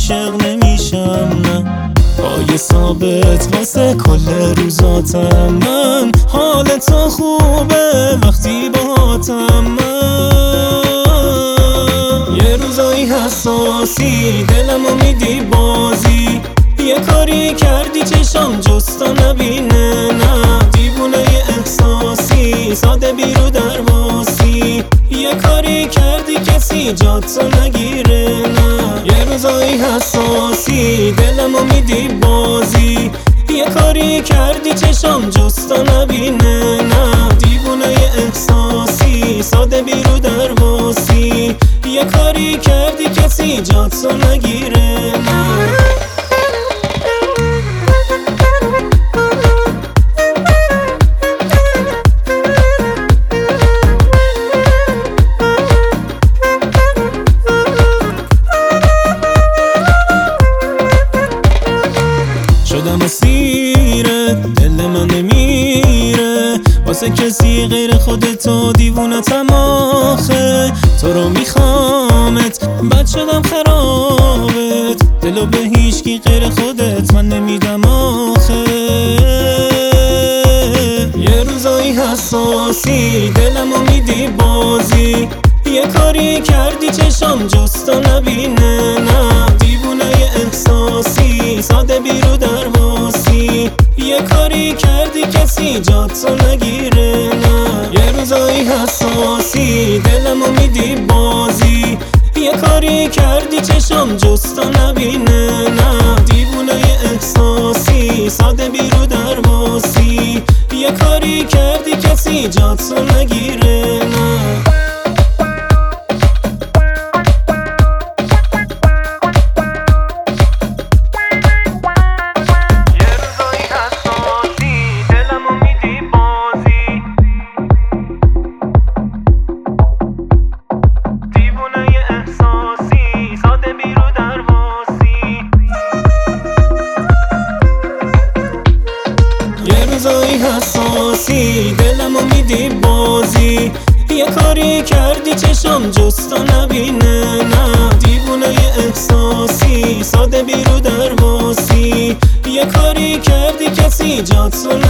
عاشق نمیشم نه، پای ثابت واسه کل روزاتم من. حال تو خوبه وقتی باهاتم من. یه روزایی حساسی دلمو میدی بازی، یه کاری کردی چشام جستا نبینه نه، دیوونه احساسی ساده بیرو درواسی، یه کاری کردی کسی جاتو نگیره نه. یه روزایی حساسی دلمو میدی بازی، یه کاری کردی چشام جستا نبینه نه، دیوونه احساسی ساده بیرو درواسی، یه کاری کردی کسی جاتو نگیره نه. شدم اسیره دل من نمیره واسه کسی غیر خودتو، دیوونتم آخه تو رو میخوامت، بد شدم خرابت، دلو به هیچکی غیر خودت من نمیدم آخه. یه روزایی حساسی دلمو میدی بازی، یه کاری کردی چشام جستا نبینه نه، دیوونه احساسی ساده بیرو درواسی، یه کاری کردی کسی جاتو نگیره نه. یه روزایی حساسی دلمو میدی بازی، یه کاری کردی چشام جستا نبینه نه، دیوونه احساسی ساده بیرو درواسی، یه کاری کردی کسی جاتو نگیره نه. روزایی حساسی دلمو میدی بازی، یه کاری کردی چشام جستا نبینه نه، دیوونه احساسی ساده بیرو درواسی، یه کاری کردی کسی جاتو